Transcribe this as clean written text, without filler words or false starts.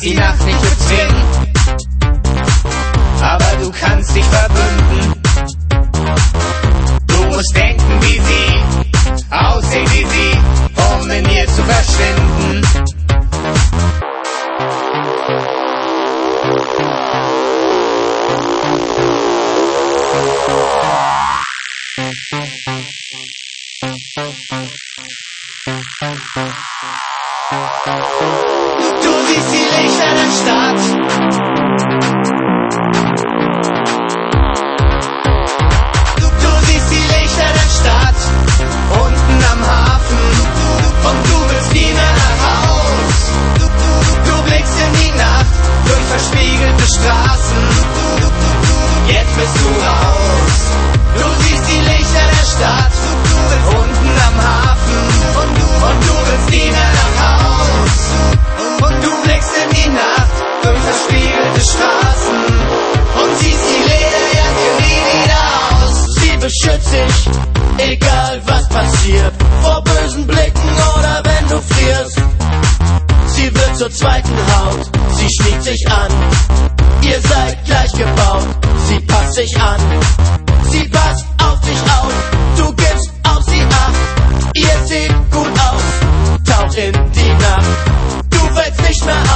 die Nacht nicht bezwingen, aber du kannst dich verbünden. Du musst denken wie sie, aussehen wie sie, um in ihr zu verschwinden. Du siehst die Lichter der Stadt, du siehst die Lichter der Stadt, unten am Hafen, und du willst nie mehr nach Haus. Du blickst in die Nacht, durch verspiegelte Straßen, jetzt bist du raus. Du siehst die Lichter der Stadt, unten am Hafen, und du willst nie mehr nach Haus. Und du blickst in die Nacht, durch verspiegelte Straßen, und ziehst die Lederjacke nie wieder aus. Sie beschützt dich, egal was passiert, vor bösen Blicken oder wenn du frierst. Sie wird zur zweiten Haut, sie schmiegt sich an, ihr seid gleich gebaut, sie passt sich an. Sie passt auf dich auf, du gibst auf sie acht. Ihr seht gut aus, taucht in die Nacht. Du fällst nicht mehr